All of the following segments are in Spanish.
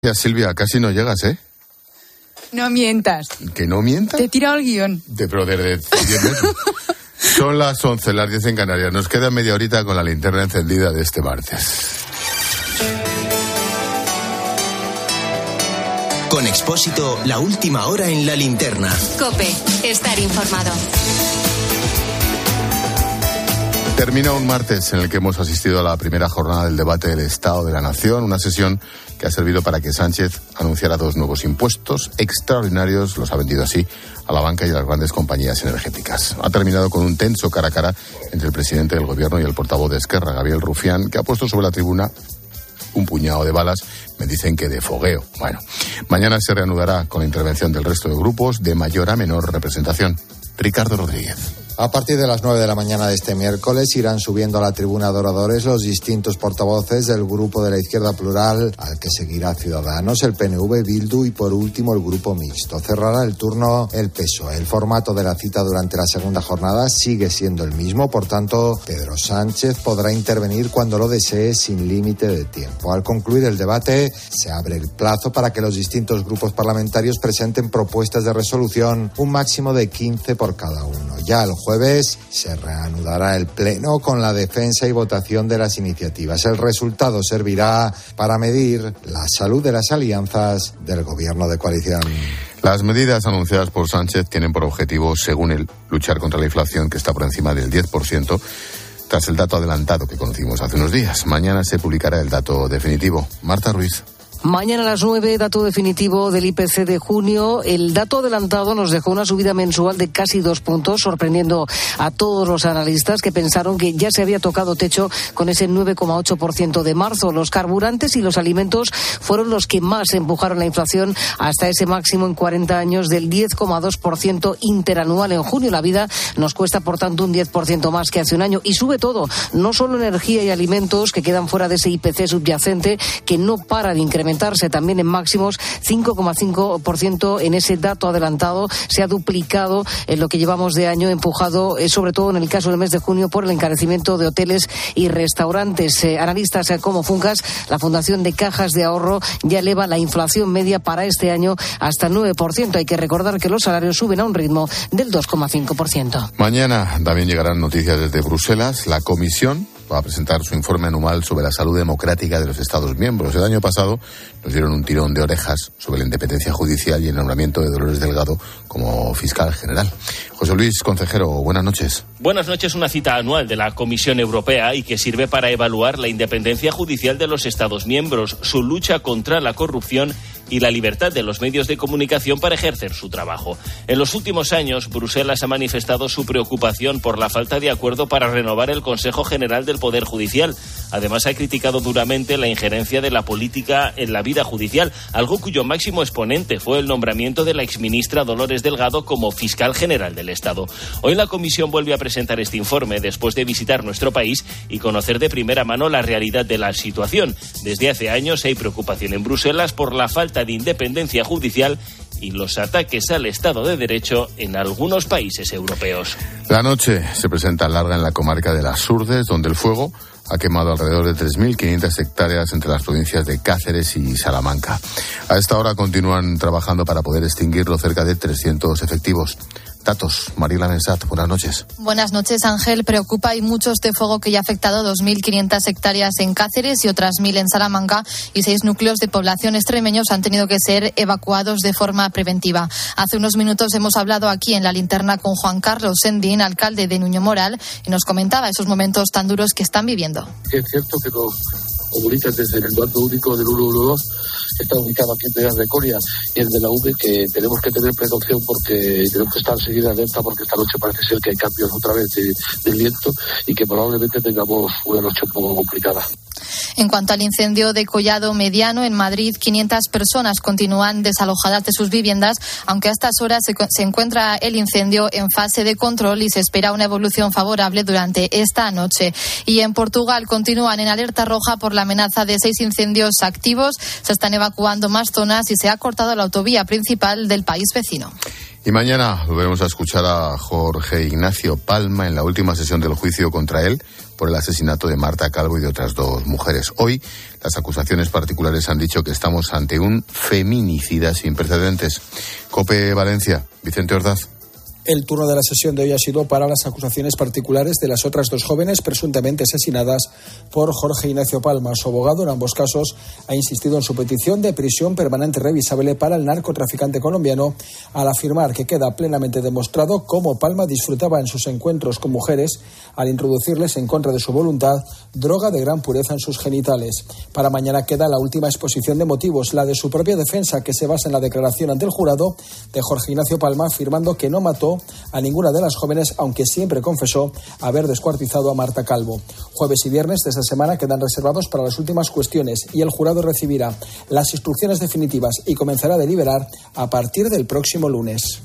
Ya, Silvia, casi no llegas, ¿eh? No mientas. ¿Que no mientas? Te he tirado el guión. Pero de 10 metros. Son las 11, las 10 en Canarias. Nos queda media horita con la linterna encendida de este martes. Con Expósito, la última hora en la linterna. COPE, estar informado. Termina un martes en el que hemos asistido a la primera jornada del debate del Estado de la Nación, una sesión que ha servido para que Sánchez anunciara 2 nuevos impuestos extraordinarios, los ha vendido así a la banca y a las grandes compañías energéticas. Ha terminado con un tenso cara a cara entre el presidente del Gobierno y el portavoz de Esquerra, Gabriel Rufián, que ha puesto sobre la tribuna un puñado de balas, me dicen que de fogueo. Bueno, mañana se reanudará con la intervención del resto de grupos de mayor a menor representación. Ricardo Rodríguez. A partir de las 9 de la mañana de este miércoles irán subiendo a la tribuna de oradores los distintos portavoces del grupo de la Izquierda Plural, al que seguirá Ciudadanos, el PNV, Bildu y por último el grupo mixto. Cerrará el turno el PSOE. El formato de la cita durante la segunda jornada sigue siendo el mismo, por tanto, Pedro Sánchez podrá intervenir cuando lo desee sin límite de tiempo. Al concluir el debate, se abre el plazo para que los distintos grupos parlamentarios presenten propuestas de resolución, un máximo de 15 por cada uno. Ya el jueves se reanudará el pleno con la defensa y votación de las iniciativas. El resultado servirá para medir la salud de las alianzas del gobierno de coalición. Las medidas anunciadas por Sánchez tienen por objetivo, según él, luchar contra la inflación, que está por encima del 10%, tras el dato adelantado que conocimos hace unos días. Mañana se publicará el dato definitivo. Marta Ruiz. Mañana a las 9, dato definitivo del IPC de junio. El dato adelantado nos dejó una subida mensual de casi 2 puntos, sorprendiendo a todos los analistas que pensaron que ya se había tocado techo con ese 9,8% de marzo. Los carburantes y los alimentos fueron los que más empujaron la inflación hasta ese máximo en 40 años del 10,2% interanual. En junio la vida nos cuesta, por tanto, un 10% más que hace un año. Y sube todo, no solo energía y alimentos, que quedan fuera de ese IPC subyacente, que no para de incrementar también en máximos, 5,5% en ese dato adelantado. Se ha duplicado en lo que llevamos de año, empujado sobre todo en el caso del mes de junio por el encarecimiento de hoteles y restaurantes. Analistas como Funcas, la Fundación de Cajas de Ahorro, ya eleva la inflación media para este año hasta el 9%. Hay que recordar que los salarios suben a un ritmo del 2,5%. Mañana también llegarán noticias desde Bruselas. La Comisión va a presentar su informe anual sobre la salud democrática de los Estados miembros. El año pasado nos dieron un tirón de orejas sobre la independencia judicial y el nombramiento de Dolores Delgado como fiscal general. José Luis, consejero, buenas noches. Buenas noches. Una cita anual de la Comisión Europea y que sirve para evaluar la independencia judicial de los Estados miembros, su lucha contra la corrupción y la libertad de los medios de comunicación para ejercer su trabajo. En los últimos años, Bruselas ha manifestado su preocupación por la falta de acuerdo para renovar el Consejo General del Poder Judicial. Además, ha criticado duramente la injerencia de la política en la vida judicial, algo cuyo máximo exponente fue el nombramiento de la exministra Dolores Delgado como fiscal general del Estado. Hoy la Comisión vuelve a presentar este informe después de visitar nuestro país y conocer de primera mano la realidad de la situación. Desde hace años hay preocupación en Bruselas por la falta de independencia judicial y los ataques al Estado de Derecho en algunos países europeos. La noche se presenta larga en la comarca de las Surdes, donde el fuego ha quemado alrededor de 3.500 hectáreas entre las provincias de Cáceres y Salamanca. A esta hora continúan trabajando para poder extinguirlo cerca de 300 efectivos. Datos, Mariela Mensat, buenas noches. Buenas noches, Ángel. Preocupa y mucho este fuego que ya ha afectado 2.500 hectáreas en Cáceres y otras 1.000 en Salamanca, y 6 núcleos de población extremeños han tenido que ser evacuados de forma preventiva. Hace unos minutos hemos hablado aquí en la linterna con Juan Carlos Sendín, alcalde de Nuño Moral, y nos comentaba esos momentos tan duros que están viviendo. Es cierto que los comunistas desde el mando único del 112 está ubicado aquí en Peñas de Coria, y el de la UME, que tenemos que tener precaución porque tenemos que estar seguida alerta, porque esta noche parece ser que hay cambios otra vez de viento y que probablemente tengamos una noche un poco complicada. En cuanto al incendio de Collado Mediano en Madrid, 500 personas continúan desalojadas de sus viviendas, aunque a estas horas se encuentra el incendio en fase de control y se espera una evolución favorable durante esta noche. Y en Portugal continúan en alerta roja por la amenaza de 6 incendios activos. Se están evacuando más zonas y se ha cortado la autovía principal del país vecino. Y mañana volveremos a escuchar a Jorge Ignacio Palma en la última sesión del juicio contra él por el asesinato de Marta Calvo y de otras 2 mujeres. Hoy, las acusaciones particulares han dicho que estamos ante un feminicida sin precedentes. COPE Valencia, Vicente Ordaz. El turno de la sesión de hoy ha sido para las acusaciones particulares de las otras 2 jóvenes presuntamente asesinadas por Jorge Ignacio Palma. Su abogado, en ambos casos, ha insistido en su petición de prisión permanente revisable para el narcotraficante colombiano, al afirmar que queda plenamente demostrado cómo Palma disfrutaba en sus encuentros con mujeres al introducirles, en contra de su voluntad, droga de gran pureza en sus genitales. Para mañana queda la última exposición de motivos, la de su propia defensa, que se basa en la declaración ante el jurado de Jorge Ignacio Palma, afirmando que no mató a ninguna de las jóvenes, aunque siempre confesó haber descuartizado a Marta Calvo. Jueves y viernes de esta semana quedan reservados para las últimas cuestiones y el jurado recibirá las instrucciones definitivas y comenzará a deliberar a partir del próximo lunes.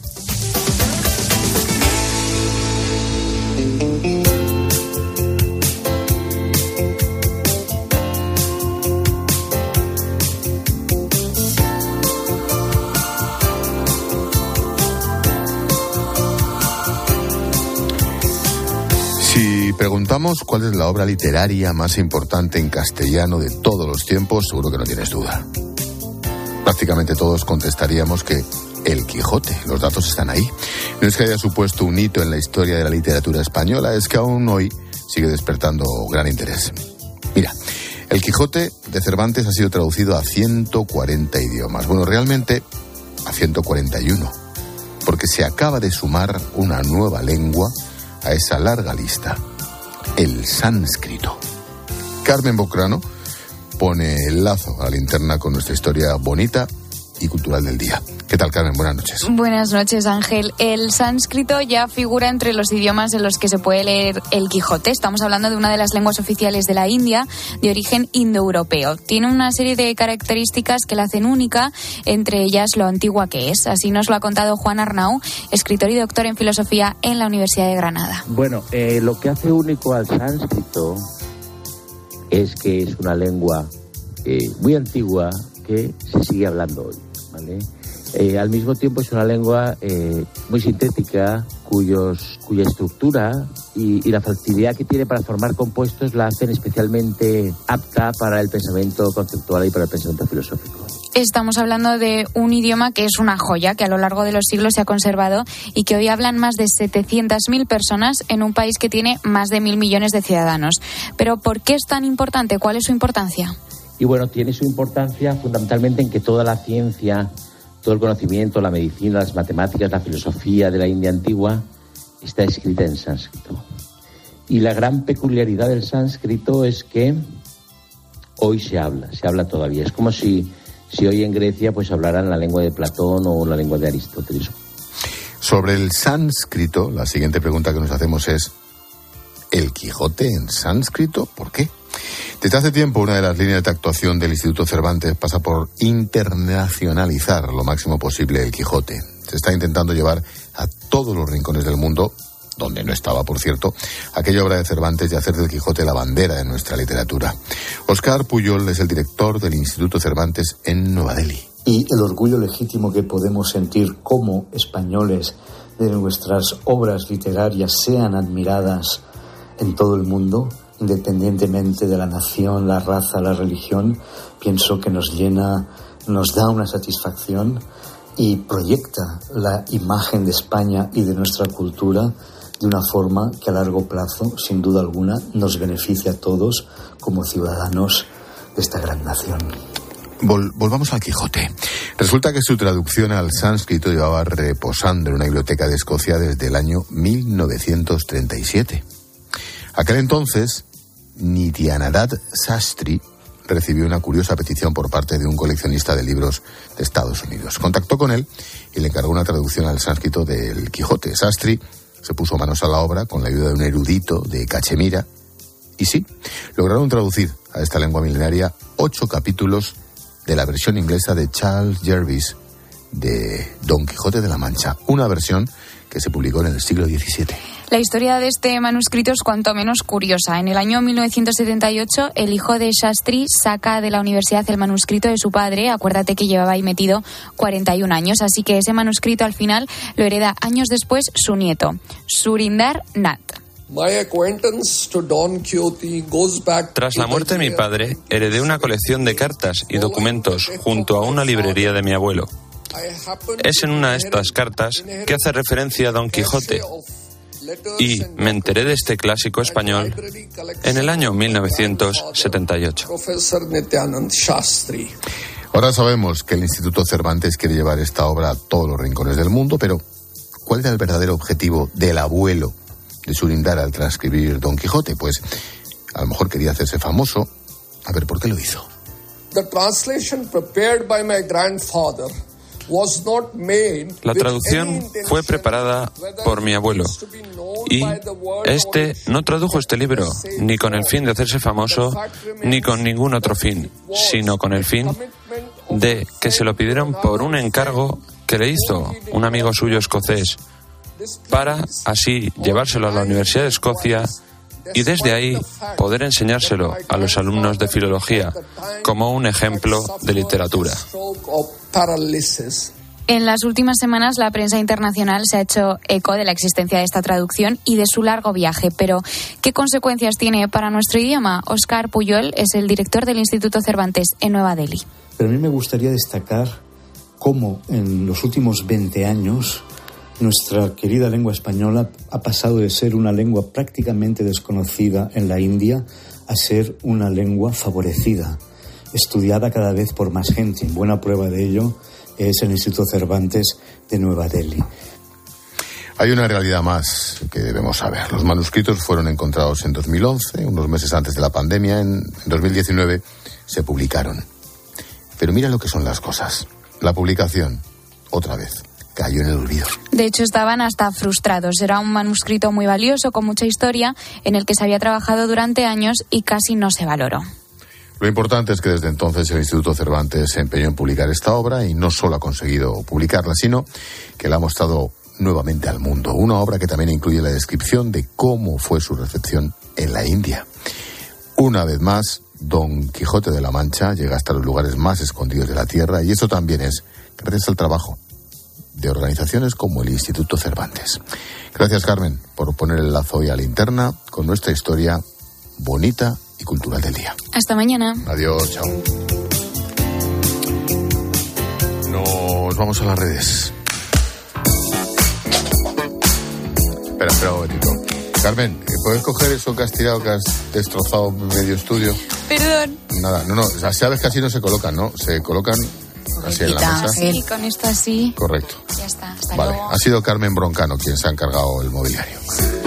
Preguntamos cuál es la obra literaria más importante en castellano de todos los tiempos, seguro que no tienes duda. Prácticamente todos contestaríamos que El Quijote. Los datos están ahí. No es que haya supuesto un hito en la historia de la literatura española, es que aún hoy sigue despertando gran interés. Mira, El Quijote de Cervantes ha sido traducido a 140 idiomas. Bueno, realmente a 141, porque se acaba de sumar una nueva lengua a esa larga lista. El sánscrito. Carmen Bocrano pone el lazo a la linterna con nuestra historia bonita y cultural del día. ¿Qué tal, Carmen? Buenas noches. Buenas noches, Ángel. El sánscrito ya figura entre los idiomas en los que se puede leer el Quijote. Estamos hablando de una de las lenguas oficiales de la India, de origen indoeuropeo. Tiene una serie de características que la hacen única, entre ellas lo antigua que es. Así nos lo ha contado Juan Arnau, escritor y doctor en filosofía en la Universidad de Granada. Bueno, lo que hace único al sánscrito es que es una lengua muy antigua que se sigue hablando hoy, ¿vale? Al mismo tiempo es una lengua muy sintética, cuya estructura y la facilidad que tiene para formar compuestos la hacen especialmente apta para el pensamiento conceptual y para el pensamiento filosófico. Estamos hablando de un idioma que es una joya, que a lo largo de los siglos se ha conservado y que hoy hablan más de 700.000 personas en un país que tiene más de 1.000 millones de ciudadanos. Pero ¿por qué es tan importante? ¿Cuál es su importancia? Y bueno, tiene su importancia fundamentalmente en que toda la ciencia, todo el conocimiento, la medicina, las matemáticas, la filosofía de la India antigua está escrita en sánscrito. Y la gran peculiaridad del sánscrito es que hoy se habla todavía. Es como si hoy en Grecia pues hablaran la lengua de Platón o la lengua de Aristóteles. Sobre el sánscrito, la siguiente pregunta que nos hacemos es: ¿El Quijote en sánscrito? ¿Por qué? Desde hace tiempo, una de las líneas de actuación del Instituto Cervantes pasa por internacionalizar lo máximo posible el Quijote. Se está intentando llevar a todos los rincones del mundo, donde no estaba, por cierto, aquella obra de Cervantes y hacer del Quijote la bandera de nuestra literatura. Óscar Pujol es el director del Instituto Cervantes en Nueva Delhi. Y el orgullo legítimo que podemos sentir como españoles de nuestras obras literarias sean admiradas en todo el mundo, independientemente de la nación, la raza, la religión, pienso que nos llena, nos da una satisfacción y proyecta la imagen de España y de nuestra cultura de una forma que a largo plazo, sin duda alguna, nos beneficia a todos como ciudadanos de esta gran nación. Volvamos al Quijote. Resulta que su traducción al sánscrito llevaba reposando en una biblioteca de Escocia desde el año 1937. Aquel entonces, Nityananand Sastry recibió una curiosa petición por parte de un coleccionista de libros de Estados Unidos. Contactó con él y le encargó una traducción al sánscrito del Quijote. Sastry se puso manos a la obra con la ayuda de un erudito de Cachemira y sí, lograron traducir a esta lengua milenaria 8 capítulos de la versión inglesa de Charles Jervis de Don Quijote de la Mancha, una versión que se publicó en el siglo XVII. La historia de este manuscrito es cuanto menos curiosa. En el año 1978, el hijo de Shastri saca de la universidad el manuscrito de su padre. Acuérdate que llevaba ahí metido 41 años, así que ese manuscrito al final lo hereda años después su nieto, Surindar Nath. Tras la muerte de mi padre, heredé una colección de cartas y documentos junto a una librería de mi abuelo. Es en una de estas cartas que hace referencia a Don Quijote, y me enteré de este clásico español en el año 1978. Ahora sabemos que el Instituto Cervantes quiere llevar esta obra a todos los rincones del mundo, pero ¿cuál era el verdadero objetivo del abuelo de Surindara al transcribir Don Quijote? Pues a lo mejor quería hacerse famoso. A ver, ¿por qué lo hizo? La traducción fue preparada por mi abuelo y este no tradujo este libro ni con el fin de hacerse famoso ni con ningún otro fin, sino con el fin de que se lo pidieron por un encargo que le hizo un amigo suyo escocés para así llevárselo a la Universidad de Escocia y desde ahí poder enseñárselo a los alumnos de filología como un ejemplo de literatura. En las últimas semanas la prensa internacional se ha hecho eco de la existencia de esta traducción y de su largo viaje, pero ¿qué consecuencias tiene para nuestro idioma? Óscar Puyol es el director del Instituto Cervantes en Nueva Delhi. Pero a mí me gustaría destacar cómo en los últimos 20 años nuestra querida lengua española ha pasado de ser una lengua prácticamente desconocida en la India a ser una lengua favorecida, estudiada cada vez por más gente. Buena prueba de ello es el Instituto Cervantes de Nueva Delhi. Hay una realidad más que debemos saber. Los manuscritos fueron encontrados en 2011, unos meses antes de la pandemia. En 2019 se publicaron. Pero mira lo que son las cosas. La publicación, otra vez, cayó en el olvido. De hecho, estaban hasta frustrados. Era un manuscrito muy valioso, con mucha historia, en el que se había trabajado durante años y casi no se valoró. Lo importante es que desde entonces el Instituto Cervantes se empeñó en publicar esta obra y no solo ha conseguido publicarla, sino que la ha mostrado nuevamente al mundo. Una obra que también incluye la descripción de cómo fue su recepción en la India. Una vez más, Don Quijote de la Mancha llega hasta los lugares más escondidos de la tierra y eso también es gracias al trabajo de organizaciones como el Instituto Cervantes. Gracias, Carmen, por poner el lazo hoy a Linterna con nuestra historia bonita y cultural del día. Hasta mañana. Adiós, chao. Nos vamos a las redes. Espera un momentito. Carmen, ¿puedes coger eso que has tirado, que has destrozado medio estudio? Perdón. Nada, no, o sea, sabes que así no se colocan, ¿no? Se colocan así en la mesa. Sí, con esto así. Correcto. Ya está, hasta vale, luego. Ha sido Carmen Broncano quien se ha encargado el mobiliario.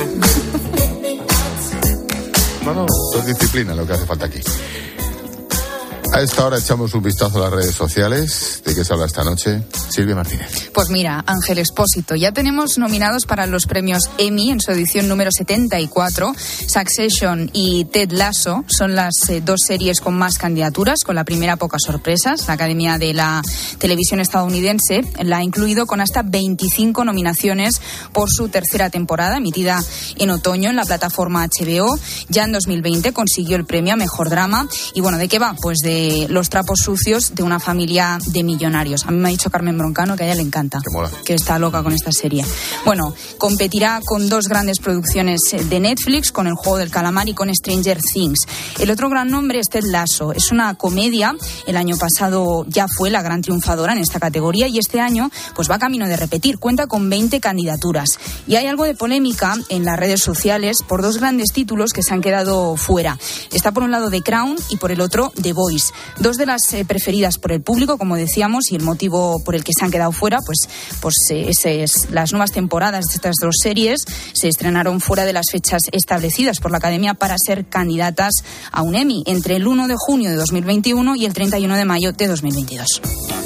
No, es disciplina lo que hace falta aquí. A esta hora echamos un vistazo a las redes sociales. ¿De qué se habla esta noche? Silvia Martínez. Pues mira, Ángel Expósito, ya tenemos nominados para los premios Emmy en su edición número 74. Succession y Ted Lasso son las dos series con más candidaturas, con la primera pocas sorpresas. La Academia de la Televisión estadounidense la ha incluido con hasta 25 nominaciones por su tercera temporada, emitida en otoño en la plataforma HBO. Ya en 2020 consiguió el premio a Mejor Drama. Y bueno, ¿de qué va? Pues de los trapos sucios de una familia de millonarios. A mí me ha dicho Carmen Broncano que a ella le encanta, que está loca con esta serie. Bueno, competirá con dos grandes producciones de Netflix, con El Juego del Calamar y con Stranger Things. El otro gran nombre es Ted Lasso. Es una comedia. El año pasado ya fue la gran triunfadora en esta categoría y este año pues va camino de repetir. Cuenta con 20 candidaturas. Y hay algo de polémica en las redes sociales por dos grandes títulos que se han quedado fuera. Está por un lado The Crown y por el otro The Voice. Dos de las preferidas por el público, como decíamos, y el motivo por el que se han quedado fuera, las nuevas temporadas de estas dos series se estrenaron fuera de las fechas establecidas por la Academia para ser candidatas a un Emmy entre el 1 de junio de 2021 y el 31 de mayo de 2022.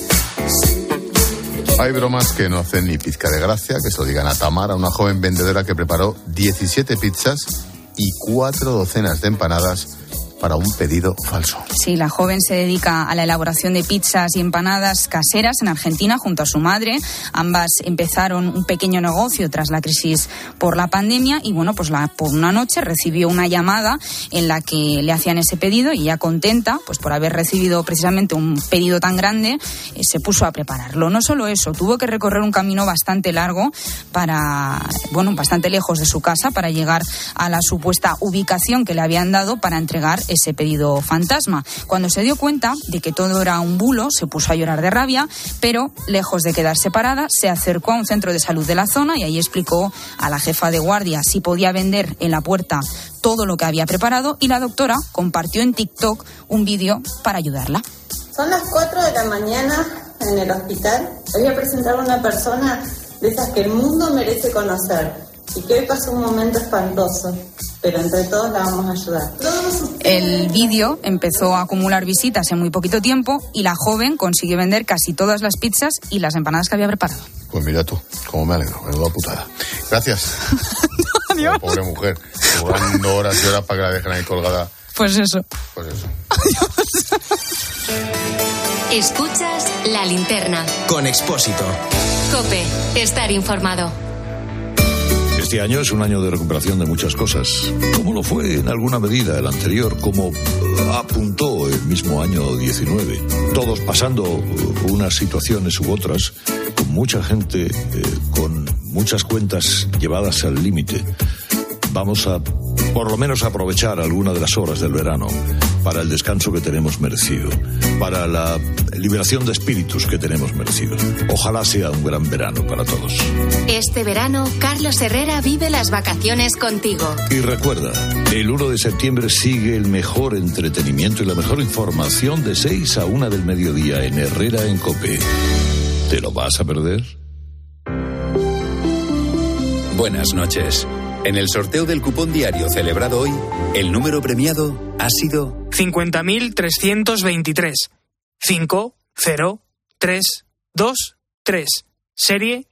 Hay bromas que no hacen ni pizca de gracia, que se lo digan a Tamara, una joven vendedora que preparó 17 pizzas y 4 docenas de empanadas para un pedido falso. Sí, la joven se dedica a la elaboración de pizzas y empanadas caseras en Argentina junto a su madre. Ambas empezaron un pequeño negocio tras la crisis por la pandemia y bueno, pues por una noche recibió una llamada en la que le hacían ese pedido y ya contenta, pues por haber recibido precisamente un pedido tan grande, se puso a prepararlo. No solo eso, tuvo que recorrer un camino bastante largo bastante lejos de su casa para llegar a la supuesta ubicación que le habían dado para entregar ese pedido fantasma. Cuando se dio cuenta de que todo era un bulo, se puso a llorar de rabia, pero lejos de quedarse parada, se acercó a un centro de salud de la zona y ahí explicó a la jefa de guardia si podía vender en la puerta todo lo que había preparado y la doctora compartió en TikTok un vídeo para ayudarla. Son las 4 de la mañana en el hospital. Voy a presentar a una persona de esas que el mundo merece conocer y que hoy pasó un momento espantoso, pero entre todos la vamos a ayudar. El vídeo empezó a acumular visitas en muy poquito tiempo y la joven consiguió vender casi todas las pizzas y las empanadas que había preparado. Pues mira tú, cómo me alegro, menuda putada. Gracias. Adiós. Pobre mujer, jugando horas y horas para que la dejen ahí colgada. Pues eso. Adiós. Escuchas La Linterna. Con Expósito. COPE. Estar informado. Este año es un año de recuperación de muchas cosas, como lo fue en alguna medida el anterior, como apuntó el mismo año 19. Todos pasando unas situaciones u otras, con mucha gente, con muchas cuentas llevadas al límite. Vamos a, por lo menos, aprovechar alguna de las horas del verano para el descanso que tenemos merecido, para la liberación de espíritus que tenemos merecido. Ojalá sea un gran verano para todos. Este verano, Carlos Herrera vive las vacaciones contigo. Y recuerda, el 1 de septiembre sigue el mejor entretenimiento y la mejor información de 6 a 1 del mediodía en Herrera en COPE. ¿Te lo vas a perder? Buenas noches. En el sorteo del cupón diario celebrado hoy, el número premiado ha sido 50.323. 50323. Serie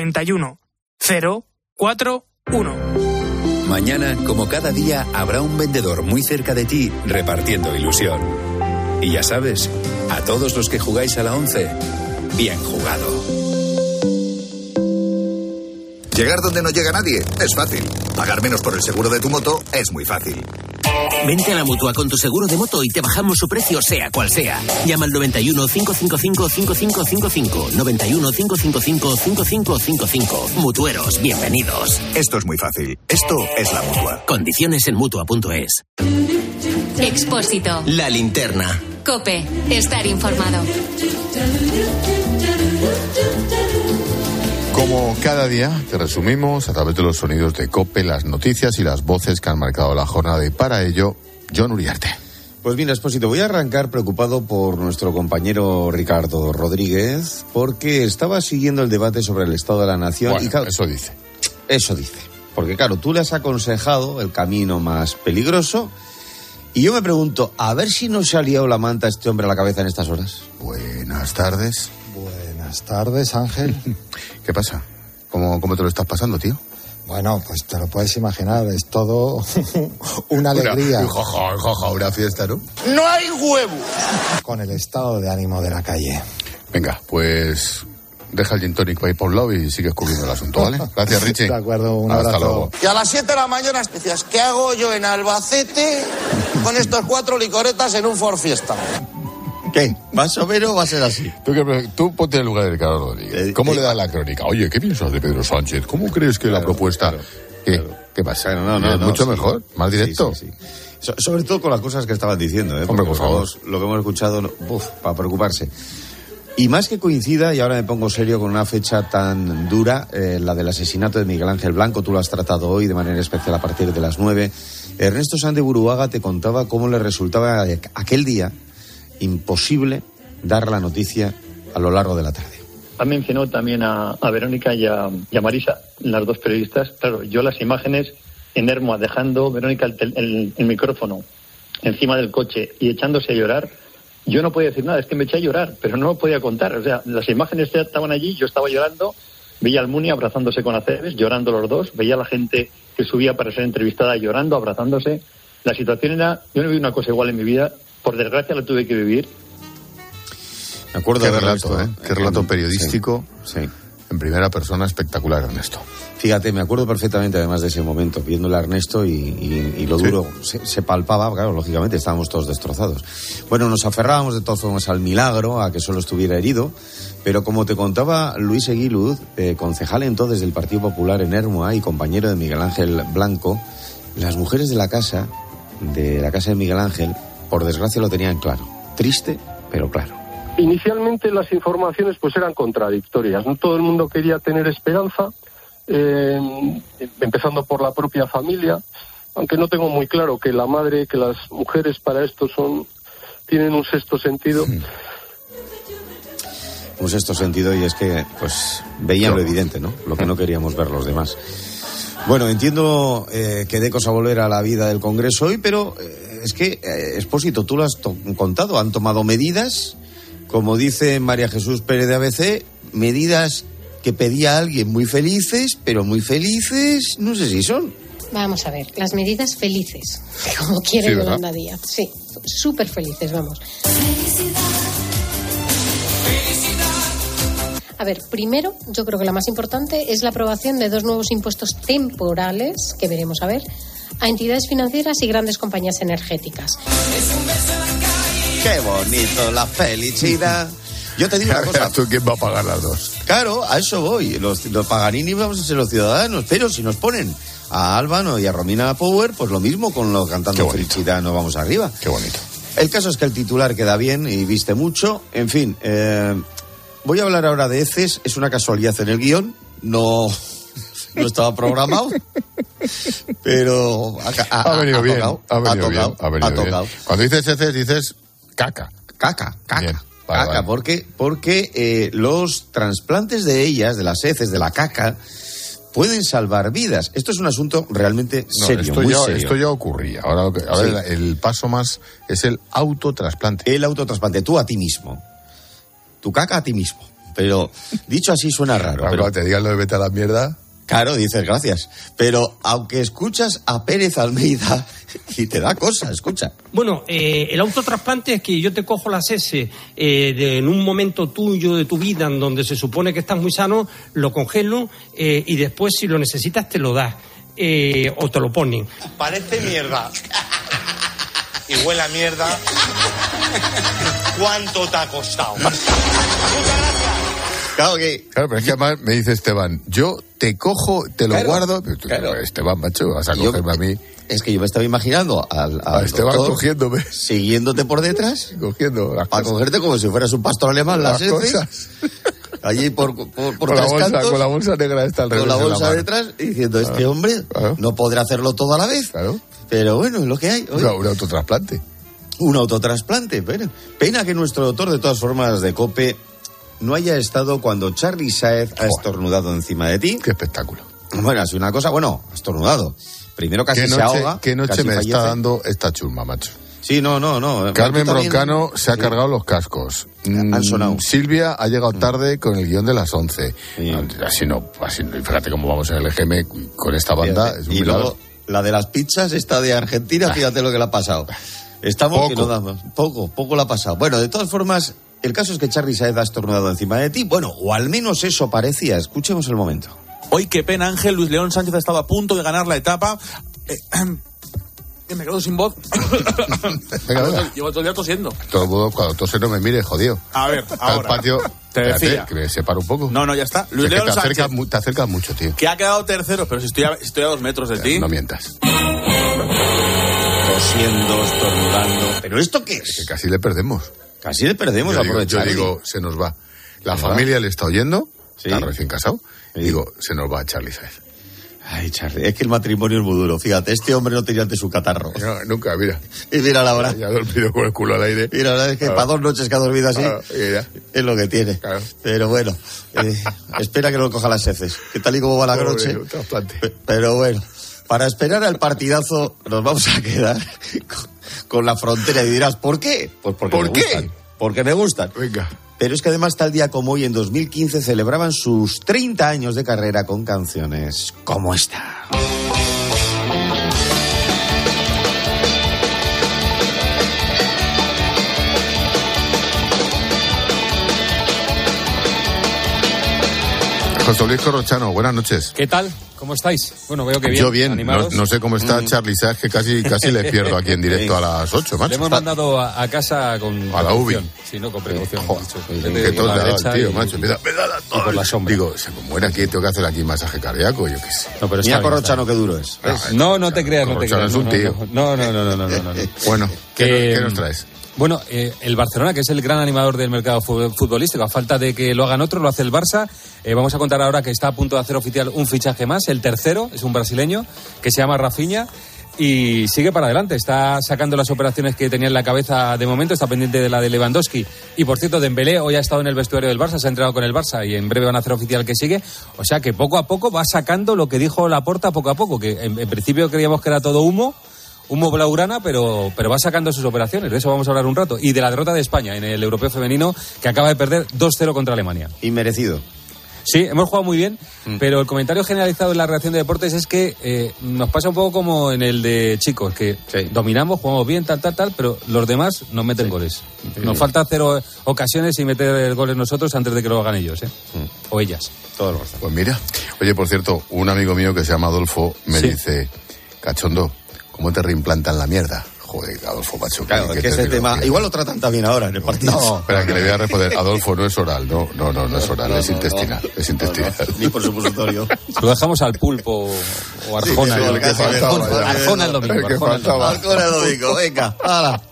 41041. Mañana, como cada día, habrá un vendedor muy cerca de ti repartiendo ilusión. Y ya sabes, a todos los que jugáis a la 11, bien jugado. Llegar donde no llega nadie es fácil. Pagar menos por el seguro de tu moto es muy fácil. Vente a la Mutua con tu seguro de moto y te bajamos su precio sea cual sea. Llama al 91 555 5555. 91 555 5555. Mutueros, bienvenidos. Esto es muy fácil. Esto es la Mutua. Condiciones en Mutua.es. Expósito. La Linterna. COPE. Estar informado. Como cada día, te resumimos a través de los sonidos de COPE, las noticias y las voces que han marcado la jornada. Y para ello, Jon Uriarte. Pues mira, Expósito, voy a arrancar preocupado por nuestro compañero Ricardo Rodríguez, porque estaba siguiendo el debate sobre el Estado de la Nación. Bueno, y claro, eso dice. Eso dice. Porque claro, tú le has aconsejado el camino más peligroso. Y yo me pregunto, a ver si no se ha liado la manta a este hombre a la cabeza en estas horas. Buenas tardes. Buenas tardes, Ángel. ¿Qué pasa? ¿Cómo te lo estás pasando, tío? Bueno, pues te lo puedes imaginar, es todo una alegría. Una fiesta, ¿no? ¡No hay huevo! Con el estado de ánimo de la calle. Venga, pues deja el gin tonic para ir por un lado y sigues cubriendo el asunto, ¿vale? Gracias, Richie. De acuerdo, un Hasta abrazo. luego. Y a las 7 de la mañana decías, ¿qué hago yo en Albacete con estos 4 licoretas en un Ford Fiesta? ¿Qué? ¿Más o menos va a ser así? Tú ponte en el lugar de Ricardo Rodríguez. ¿Cómo le da la crónica? Oye, ¿qué piensas de Pedro Sánchez? ¿Cómo crees que la propuesta... ¿Qué pasa? No, ¿Es mucho mejor? ¿Más directo? Sí. Sobre todo con las cosas que estaban diciendo, ¿eh? Hombre, por favor. Lo que hemos escuchado, para preocuparse. Y más que coincida, y ahora me pongo serio con una fecha tan dura, la del asesinato de Miguel Ángel Blanco, tú lo has tratado hoy de manera especial a partir de las 9. Ernesto Sanz de Buruaga te contaba cómo le resultaba aquel día imposible dar la noticia a lo largo de la tarde. Ha mencionado también a Verónica y a Marisa, las dos periodistas. Claro, yo las imágenes en Hermoa, dejando Verónica el micrófono encima del coche y echándose a llorar, yo no podía decir nada, es que me eché a llorar, pero no lo podía contar. O sea, las imágenes ya estaban allí, yo estaba llorando, veía al Muni abrazándose con Aceves, llorando los dos, veía a la gente que subía para ser entrevistada llorando, abrazándose. La situación era, yo no viví una cosa igual en mi vida, por desgracia la tuve que vivir. Me acuerdo Qué de relato, qué relato periodístico. Sí. En primera persona, espectacular, Ernesto. Fíjate, me acuerdo perfectamente además de ese momento, viéndole a Ernesto y lo duro se palpaba, claro, lógicamente estábamos todos destrozados. Bueno, nos aferrábamos de todas formas al milagro, a que solo estuviera herido, pero como te contaba Luis Eguiluz, concejal entonces del Partido Popular en Ermua y compañero de Miguel Ángel Blanco, las mujeres de la casa de Miguel Ángel, por desgracia lo tenían claro. Triste, pero claro. Inicialmente las informaciones pues eran contradictorias, no todo el mundo quería tener esperanza, empezando por la propia familia, aunque no tengo muy claro que la madre, que las mujeres para esto tienen un sexto sentido. Un sexto sentido, y es que pues veían lo evidente, ¿no? Lo que no queríamos ver los demás. Bueno, entiendo que de cosa volver a la vida del Congreso hoy, pero es que, Expósito, tú lo has contado, han tomado medidas. Como dice María Jesús Pérez de ABC, medidas que pedía alguien muy felices, pero muy felices, no sé si son. Vamos a ver, las medidas felices, como quiere Yolanda Díaz. Sí, súper felices, vamos. A ver, primero, yo creo que la más importante es la aprobación de 2 nuevos impuestos temporales, que veremos a ver, a entidades financieras y grandes compañías energéticas. ¡Qué bonito la felicidad! Yo te digo una cosa. ¿Tú quién va a pagar las dos? Claro, a eso voy. Los Paganini vamos a ser los ciudadanos, pero si nos ponen a Albano y a Romina Power, pues lo mismo con los cantando felicidad, nos vamos arriba. Qué bonito. El caso es que el titular queda bien y viste mucho. En fin, voy a hablar ahora de heces. Es una casualidad en el guión. No estaba programado. Pero ha venido bien. Ha venido tocado. Cuando dices heces, dices caca. Bien. Caca, porque los trasplantes de ellas, de las heces, de la caca, pueden salvar vidas. Esto es un asunto realmente serio, muy serio. Esto ya ocurría. Ahora sí. El paso más es el autotrasplante. El autotrasplante, tú a ti mismo. Tu caca a ti mismo. Pero dicho así suena raro. Cuando te digan lo de vete a la mierda... Claro, dices gracias. Pero aunque escuchas a Pérez Almeida y te da cosa, escucha. Bueno, el autotrasplante es que yo te cojo las heces en un momento tuyo de tu vida en donde se supone que estás muy sano, lo congelo y después si lo necesitas te lo das o te lo ponen. Parece mierda y huele a mierda. ¿Cuánto te ha costado? Claro, pero es que además me dice Esteban, yo te cojo, te lo guardo. Pero tú, Esteban, macho, vas a cogerme a mí. Es que yo me estaba imaginando al Esteban cogiéndome. Siguiéndote por detrás. Cogiendo las para cogerte como si fueras un pastor alemán, las cosas. Allí por con la bolsa negra esta al revés. Con la bolsa detrás y diciendo, este hombre no podrá hacerlo todo a la vez. Claro. Pero bueno, es lo que hay. Un autotrasplante. Un autotrasplante. Pena que nuestro doctor, de todas formas, de COPE, no haya estado cuando Charly Sáez ha estornudado encima de ti. Qué espectáculo. Bueno, ha sido una cosa, ha estornudado. Primero casi se ahoga. ¿Qué noche me está dando esta chusma, macho? Sí, no. Carmen Broncano se ha cargado los cascos. Han sonado. Silvia ha llegado tarde con el guión de las 11. Sí. Así no. Fíjate cómo vamos en el EGM con esta banda. Es un milagro. Luego, la de las pizzas, esta de Argentina, fíjate lo que le ha pasado. Estamos poco. Que no damos. Poco le ha pasado. Bueno, de todas formas, el caso es que Charly Sáez ha estornudado encima de ti. Bueno, o al menos eso parecía. Escuchemos el momento. Hoy, qué pena, Ángel. Luis León Sánchez ha estado a punto de ganar la etapa. Me quedo sin voz. Venga. Llevo todo el día tosiendo. Todo el mundo, cuando tose no me mire, jodido. A ver, ahora. Al patio, te decía. Que me separo un poco. No, ya está. Luis León Sánchez. Te acercas mucho, tío. Que ha quedado tercero, pero si estoy a 2 metros de ti. No mientas. Tosiendo, estornudando. ¿Pero esto qué es? Es que casi le perdemos. Aprovechar. Yo digo, se nos va. La familia le está oyendo, está recién casado. Sí. Y digo, se nos va a Charly Sáez. Ay, Charly, es que el matrimonio es muy duro. Fíjate, este hombre no tenía antes su catarro. No, nunca, mira. Y mira la hora. Ya ha dormido con el culo al aire. Y la verdad es que para 2 noches que ha dormido así, es lo que tiene. Claro. Pero bueno, espera que no coja las heces. ¿Qué tal y cómo va la noche? Pero bueno, para esperar al partidazo nos vamos a quedar con la frontera. Y dirás, ¿por qué? Pues porque ¿por qué? Porque me gustan. Venga. Pero es que además tal día como hoy, en 2015, celebraban sus 30 años de carrera con canciones como esta. José Luis Corrochano, buenas noches. ¿Qué tal? ¿Cómo estáis? Bueno, veo que bien. Yo bien, no sé cómo está Charlie, sabes que casi le pierdo aquí en directo a las 8, macho. Le hemos mandado a casa con a la UBI. Sí, no, con precaución. Que todo el tío, macho. Me da por la sombra. Digo, se me muere aquí, tengo que hacer aquí masaje cardíaco, yo qué sé. No, pero mira Corrochano, qué duro es. No te creas, no te creas. Es un tío. No. Bueno, ¿qué nos traes? Bueno, el Barcelona, que es el gran animador del mercado futbolístico, a falta de que lo hagan otros, lo hace el Barça. Vamos a contar ahora que está a punto de hacer oficial un fichaje más, el tercero, es un brasileño, que se llama Rafinha, y sigue para adelante. Está sacando las operaciones que tenía en la cabeza de momento, está pendiente de la de Lewandowski. Y por cierto, Dembélé hoy ha estado en el vestuario del Barça, se ha entrenado con el Barça y en breve van a hacer oficial que sigue. O sea que poco a poco va sacando lo que dijo Laporta poco a poco, que en principio creíamos que era todo humo blaugrana, pero va sacando sus operaciones. De eso vamos a hablar un rato. Y de la derrota de España en el Europeo Femenino, que acaba de perder 2-0 contra Alemania. Inmerecido. Sí, hemos jugado muy bien, pero el comentario generalizado en la reacción de deportes es que nos pasa un poco como en el de chicos, que dominamos, jugamos bien, tal, pero los demás nos meten goles. Nos falta hacer ocasiones y meter goles nosotros antes de que lo hagan ellos, o ellas. Todo lo bastante. Pues mira, oye, por cierto, un amigo mío que se llama Adolfo me dice, cachondo, ¿cómo te reimplantan la mierda? Joder, Adolfo, macho. Claro, es que ese tema... Igual lo tratan también ahora en el partido. No, espera, que le voy a responder. Adolfo, no es oral. No es oral, es intestinal. Es intestinal. Ni por supositorio. Lo dejamos al Pulpo o Arjona. Arjona el domingo. Arjona el domingo, venga, hala.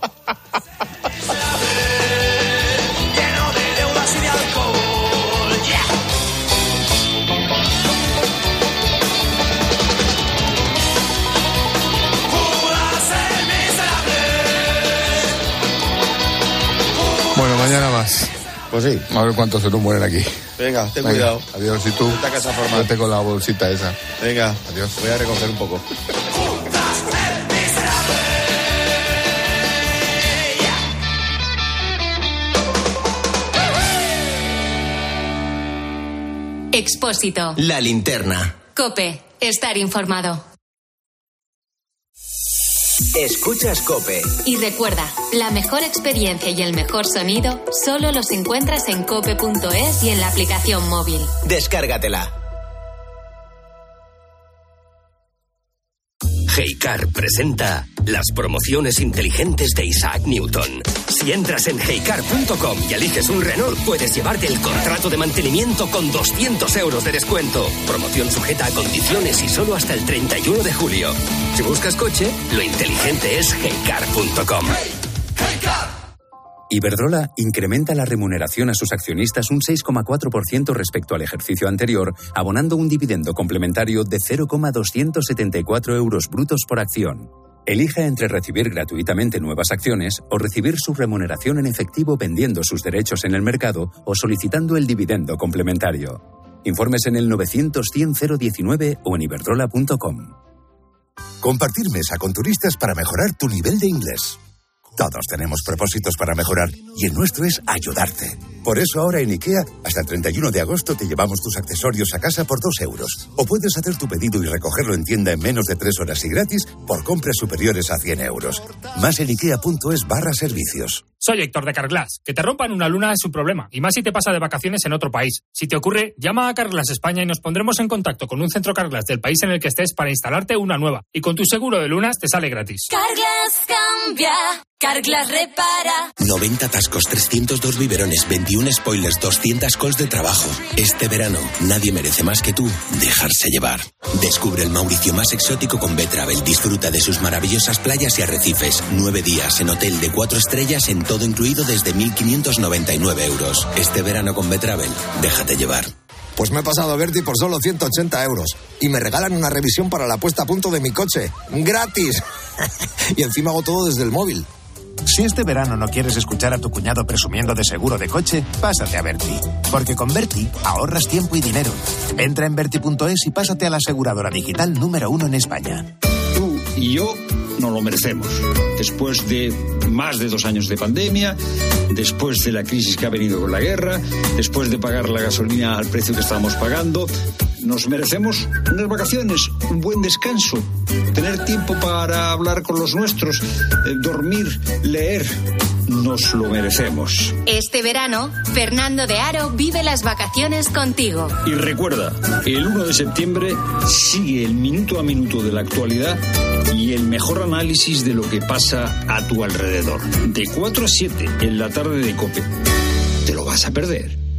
Bueno, mañana más. Pues sí. A ver cuántos se nos mueren aquí. Venga, ten cuidado. Adiós, y tú. Vete con la bolsita esa. Venga, adiós. Voy a recoger un poco. Expósito. La linterna. COPE. Estar informado. Escuchas COPE. Y recuerda, la mejor experiencia y el mejor sonido solo los encuentras en cope.es y en la aplicación móvil. Descárgatela. Heycar presenta las promociones inteligentes de Isaac Newton. Si entras en heycar.com y eliges un Renault, puedes llevarte el contrato de mantenimiento con 200 euros de descuento. Promoción sujeta a condiciones y solo hasta el 31 de julio. Si buscas coche, lo inteligente es heycar.com. Iberdrola incrementa la remuneración a sus accionistas un 6,4% respecto al ejercicio anterior, abonando un dividendo complementario de 0,274 euros brutos por acción. Elija entre recibir gratuitamente nuevas acciones o recibir su remuneración en efectivo vendiendo sus derechos en el mercado o solicitando el dividendo complementario. Informes en el 900-100-019 o en iberdrola.com. Compartir mesa con turistas para mejorar tu nivel de inglés. Todos tenemos propósitos para mejorar y el nuestro es ayudarte. Por eso ahora en IKEA, hasta el 31 de agosto te llevamos tus accesorios a casa por 2 euros. O puedes hacer tu pedido y recogerlo en tienda en menos de 3 horas y gratis por compras superiores a 100 euros. Más en ikea.es/servicios. Soy Héctor de Carglass. Que te rompan una luna es un problema, y más si te pasa de vacaciones en otro país. Si te ocurre, llama a Carglass España y nos pondremos en contacto con un centro Carglass del país en el que estés para instalarte una nueva. Y con tu seguro de lunas te sale gratis. Carglass cambia, Carglass repara. 90 atascos, 302 biberones, 21 spoilers, 200 calls de trabajo. Este verano, nadie merece más que tú dejarse llevar. Descubre el Mauricio más exótico con B-Travel. Disfruta de sus maravillosas playas y arrecifes. 9 días en hotel de 4 estrellas en todo incluido desde 1.599 euros. Este verano con B-Travel, déjate llevar. Pues me he pasado a Berti por solo 180 euros. Y me regalan una revisión para la puesta a punto de mi coche. ¡Gratis! Y encima hago todo desde el móvil. Si este verano no quieres escuchar a tu cuñado presumiendo de seguro de coche, pásate a Berti. Porque con Berti ahorras tiempo y dinero. Entra en Berti.es y pásate a la aseguradora digital número 1 en España. Tú y yo nos lo merecemos. Después de más de 2 años de pandemia, después de la crisis que ha venido con la guerra, después de pagar la gasolina al precio que estábamos pagando, nos merecemos unas vacaciones, un buen descanso, tener tiempo para hablar con los nuestros, dormir, leer. nos lo merecemos. Este verano, Fernando de Aro vive las vacaciones contigo. Y recuerda, el 1 de septiembre sigue el minuto a minuto de la actualidad y el mejor análisis de lo que pasa a tu alrededor. De 4 a 7 en la tarde de COPE. ¿Te lo vas a perder?